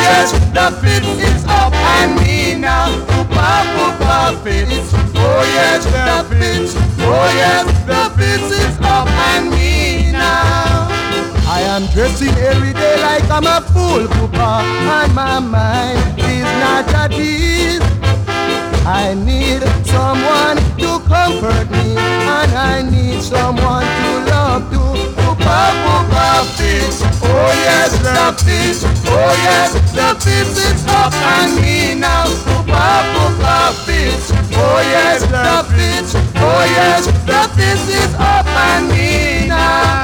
yes, the fit is up and me now. Papa fits. Oh yes, the fit. Oh yes, the fit is up and me now. I am dressing every day like I'm a fool, Papa, and my mind is not at ease. I need someone to comfort me, and I need someone to love too. Papa fits. Oh yes, the fit. Oh yes, the fit is up and me now. Papa fits. Oh yes, the fit. Oh yes, the fit is up and me now.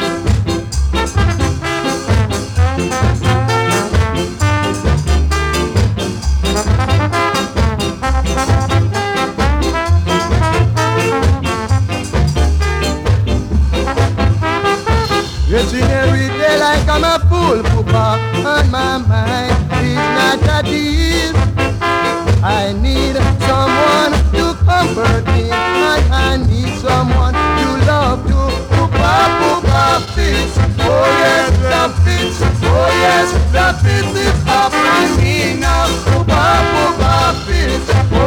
Dressing every day like I'm a fool, Papa, and my mind is not at ease. I need someone to comfort me, and I need someone to love too. Papa fits. Oh yes, the fits. Oh yes, the fits is up and me now. Papa fits.